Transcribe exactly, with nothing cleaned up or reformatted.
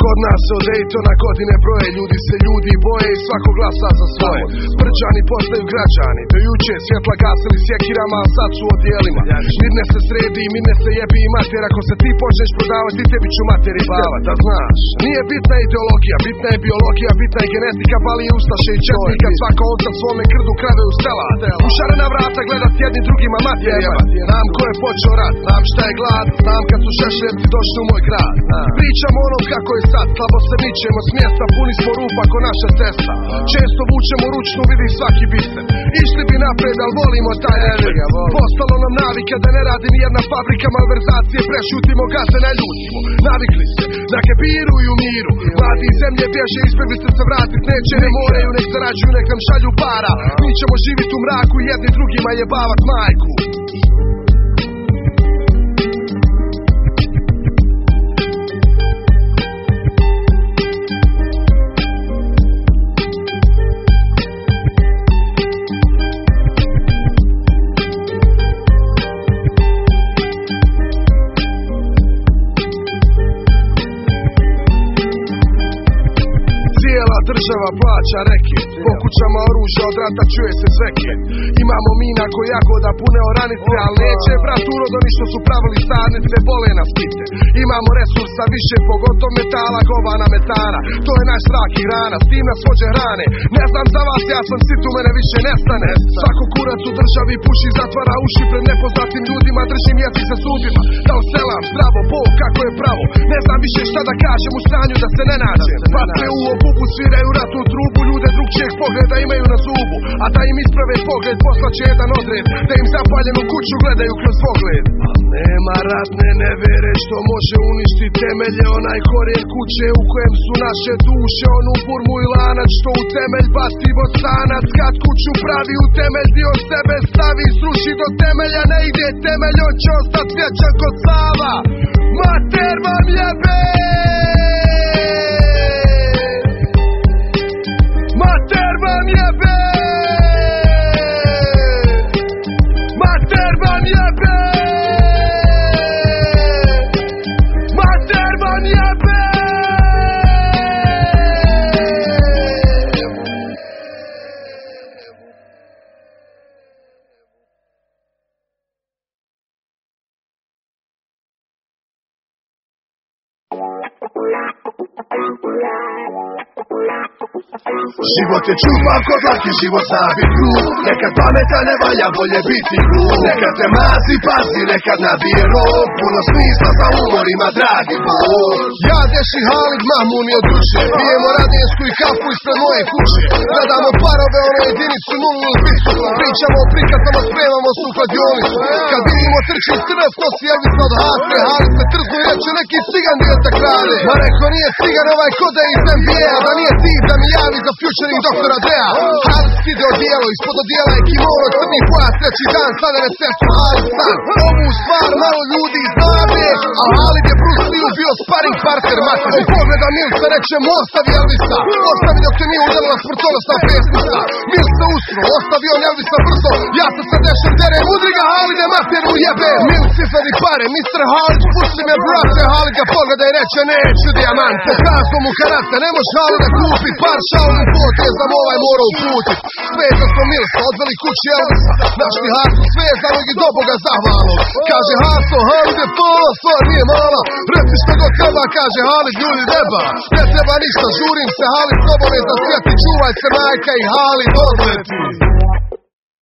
Kod nas se od Daytona godine broje, ljudi se ljudi boje i svako glasa za svoje. Brđani postaju građani, do juče svjetla gasili sjekirama, a sad su odijelima. Mirne se sredi, mirne se jebi i mater, ako se ti počneš prodavati, tebi ću materi bavat, da znaš. Nije bitna ideologija, bitna je biologija, bitna je genetika, bali je ustaše i četnika. Svaka ovca svome krdu krave u stela. U šarena vrata gledat jedni drugima materija. Znam ko je počeo rat, znam šta je glad, znam kad su šešljevci došli u moj grad. Pričamo onom kako je sad, slabo se mičemo s mjesta, puni smo rupa ko naša cesta. Često vučemo ručnu, vidi svaki biser. Išli bi napred, al volimo taj evir. Postalo nam navike da ne radi ni jedna fabrika, malverzacije prešutimo, gaze ne ljutimo. Navikli se na kebiru i u miru. Mladi iz zemlje bježe, izbjeglice se vratit neće, ne moraju, nek zarađuju, nek nam šalju para. Mi ćemo živit u mraku i jedni drugima jebavat majku. Država plaća reket, po kućama oružja od rata čuje se zveke. Imamo mina ko jagoda pune oranice, al neće brat urodo ni što su pravili sadnice, bole nas kite. Imamo resursa više, pogotovo metala, govana, metana. To je naš zrak i hrana, s tim nas vođe hrane. Ne znam za vas, ja sam sit, u mene više nestane. Svako kurac u državi puši, zatvara uši pred nepoznatim ljudima, držim jezik sa zubima. Da selam, zdravo, Bog, kako je pravo. Ne znam više šta da kažem u stanju da se ne nađem. Vatre u obubu sviraju ratnu trubu, ljude drugčijeg pogleda imaju na zubu. A da im isprave pogled, poslaće jedan odred, da im zapaljenu kuću gledaju kroz pogled. Nema ratne nevere što može uništiti temelje, onaj korijen kuće u kojem su naše duše, onu burmu i lanac što u temelj baci bosanac. Kad kuću pravi u temelj dio sebe stavi, sruši do temelja, ne ide temelj, on će ostat vječan kod Sava. Mater vam jebe! Mater vam jebe! Mater vam jebe! Mater vam jebe! Život je čupan kod laki, život zna bit grub. Nekad pametan ne valja, bolje biti glup. Nekad te mazi, pazi, nekad nabije rog. Puno smisla za humor ima, dragi Bog. Ja Deši Halid Mahmuni od duše, pijemo radijensku i kafu ispred moje kuće. Gledamo parove, ono jedinicu, nulu zicu. Pričamo o prikazama, spremamo su u kladionicu. Kad vidimo trči strnac, nosi Elvisa od Hasre. Halid se trznu i reče neki cigan direta krade. Ma reko nije cigan ovaj kode iz N B A, da nije ti da mi javi za futuring doktora Drea. Halid skide odijelo, ispod odijela je kimono, crni pojas, treći dan, sladene sestru Halid san. Ovu stvar malo ljudi znade, a Halid je Bruce Lee bio sparing partner materi. Pogleda Milsa, reče mu ostavi Elvisa, ostavi dok te nije udarila smrtonosna pesnica. Mils se usro, ostavi on Elvisa brzo, ja se sa Dešem derem, udri ga Halide materu jebe. Mils izvedi pare, mister Halid, pusti me brate. Halid ga pogleda i reče neću dijamante. Pokazao mu karate, ne moš Halida kupit, par šalni potezam ovaj mora uputit. Sveza smo Milsa, odveli kući Elvisa, našli Hasu svezanog i do Boga zahvalog. Kaže Haso, Halid je pola, stvar nije mala, reci što god treba, kaže Halid, ljudi neba. Ne treba ništa, žurim se, Halid s obaveza svijeti, čuvaj se majka i Halid odleti.